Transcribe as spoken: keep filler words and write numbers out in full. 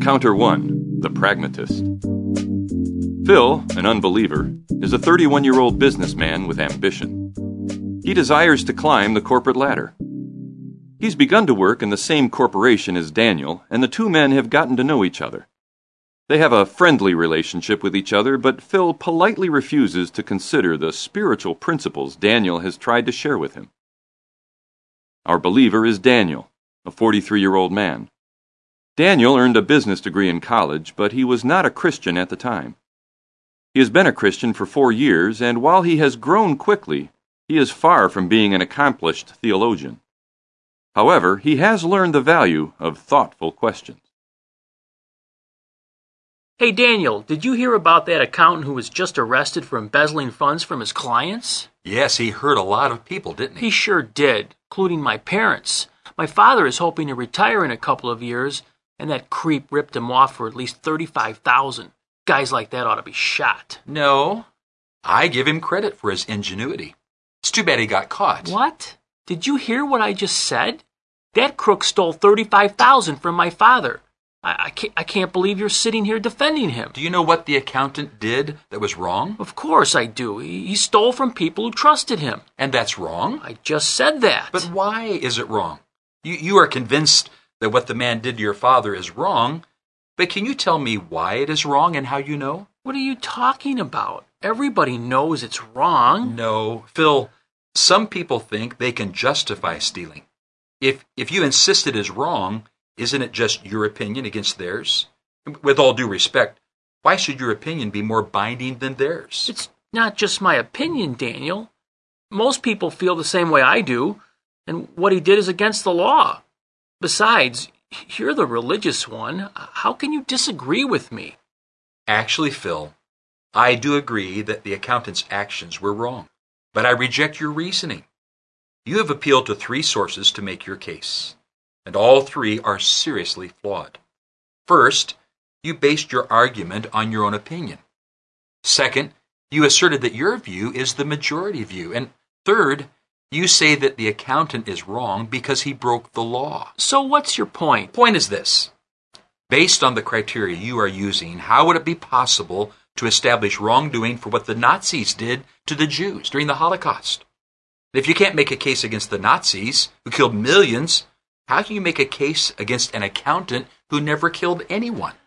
Encounter one, The Pragmatist. Phil, an unbeliever, is a thirty-one-year-old businessman with ambition. He desires to climb the corporate ladder. He's begun to work in the same corporation as Daniel, and the two men have gotten to know each other. They have a friendly relationship with each other, but Phil politely refuses to consider the spiritual principles Daniel has tried to share with him. Our believer is Daniel, a forty-three-year-old man. Daniel earned a business degree in college, but he was not a Christian at the time. He has been a Christian for four years, and while he has grown quickly, he is far from being an accomplished theologian. However, he has learned the value of thoughtful questions. Hey, Daniel, did you hear about that accountant who was just arrested for embezzling funds from his clients? Yes, he hurt a lot of people, didn't he? He sure did, including my parents. My father is hoping to retire in a couple of years, and that creep ripped him off for at least thirty-five thousand dollars. Guys like that ought to be shot. No, I give him credit for his ingenuity. It's too bad he got caught. What? Did you hear what I just said? That crook stole thirty-five thousand dollars from my father. I, I, can't, I can't believe you're sitting here defending him. Do you know what the accountant did that was wrong? Of course I do. He, he stole from people who trusted him. And that's wrong? I just said that. But why is it wrong? You, you are convinced that what the man did to your father is wrong, but can you tell me why it is wrong and how you know? What are you talking about? Everybody knows it's wrong. No, Phil, some people think they can justify stealing. If if you insist it is wrong, isn't it just your opinion against theirs? With all due respect, why should your opinion be more binding than theirs? It's not just my opinion, Daniel. Most people feel the same way I do, and what he did is against the law. Besides, you're the religious one. How can you disagree with me? Actually, Phil, I do agree that the accountant's actions were wrong, but I reject your reasoning. You have appealed to three sources to make your case, and all three are seriously flawed. First, you based your argument on your own opinion. Second, you asserted that your view is the majority view. And third, you say that the accountant is wrong because he broke the law. So what's your point? Point is this. Based on the criteria you are using, how would it be possible to establish wrongdoing for what the Nazis did to the Jews during the Holocaust? If you can't make a case against the Nazis, who killed millions, how can you make a case against an accountant who never killed anyone?